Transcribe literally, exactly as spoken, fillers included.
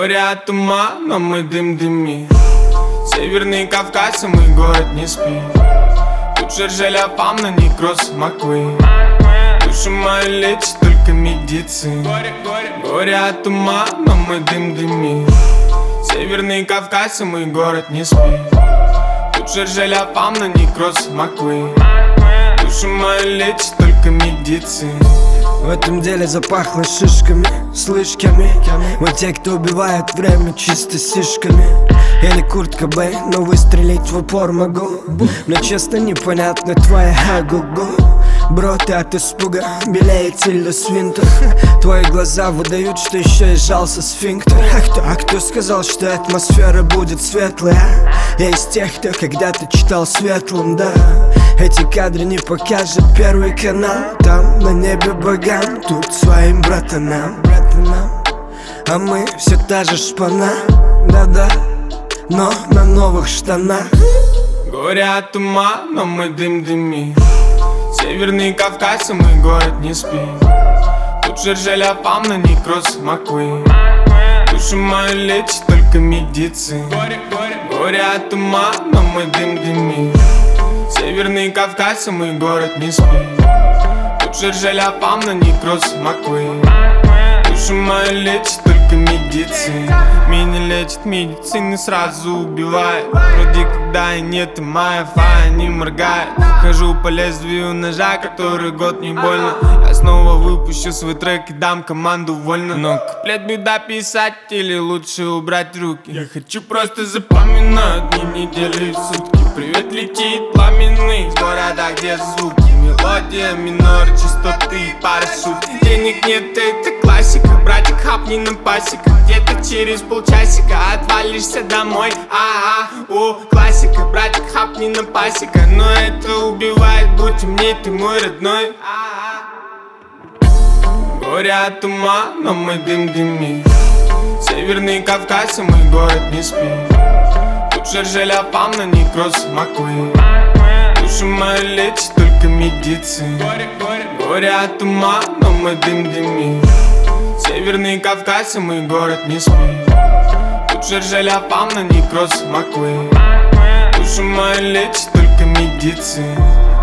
Горе от ума, но мы дым дымим. Северный Кавказ, и мой город не спит. Тут Жержеля Фамна, некроз Маквей. Душу мою лечит только медицина. Горе от ума, но мы дым дымим. Северный Кавказ, и мой город не спит. Тут Жержеля Фамна, некроз Маквей. Душу мою лечит только медицина. В этом деле запахло шишками, слышками. Мы те, кто убивает время чисто сишками. Я не Курт Кобейн, но выстрелить в упор могу. Мне честно непонятно твоя агугу. Бро, ты от испуга белеет тильда свинтер. Твои глаза выдают, что еще и сжался сфинктер. А кто, а кто сказал, что атмосфера будет светлая? Я из тех, кто когда-то читал светлым, да. Эти кадры не покажет первый канал. Там на небе богам, тут своим братанам, братанам. А мы все та же шпана, да-да, но на новых штанах. Горе от ума, но мы дым дымим. Северный Кавказ, и мой город не спит. Тут Жержеля Фамна, некроз Маквей. Душу мою лечит только медицина. Горе от ума, но мы дым дымим. Северный Кавказ, и мой город не спит. Тут Жержеля Фамна, некроз Маквей. Душу мою лечит только медицина. Меня лечит медицина, сразу убивает. Вроде когда и нет, и моя фая не моргает. Хожу по лезвию ножа, который год не больно. Я снова выпущу свой трек и дам команду вольно. Но куплет беда писать или лучше убрать руки? Я хочу просто запоминать дни, недели и сутки. Привет летит пламенный с города, где звуки. Мелодия, минор, частоты и парашют. Денег нет, это классика. Братик, хапни на пасека. Где-то через полчасика отвалишься домой. А-а, о, классика. Братик, хапни на пасека. Но это убивает, будь умней, ты мой родной. Горе от ума, но мы дым дымим. Северный Кавказ, и мой город не спит. Тут Жержеля Фамна, некроз Маквей. Душу мою лечит только медицина. Горе от ума, но мы дым дымим. Северный Кавказ, и мой город не спит. Тут Жержеля Фамна, некроз Маквей. Душу мою лечит только медицина.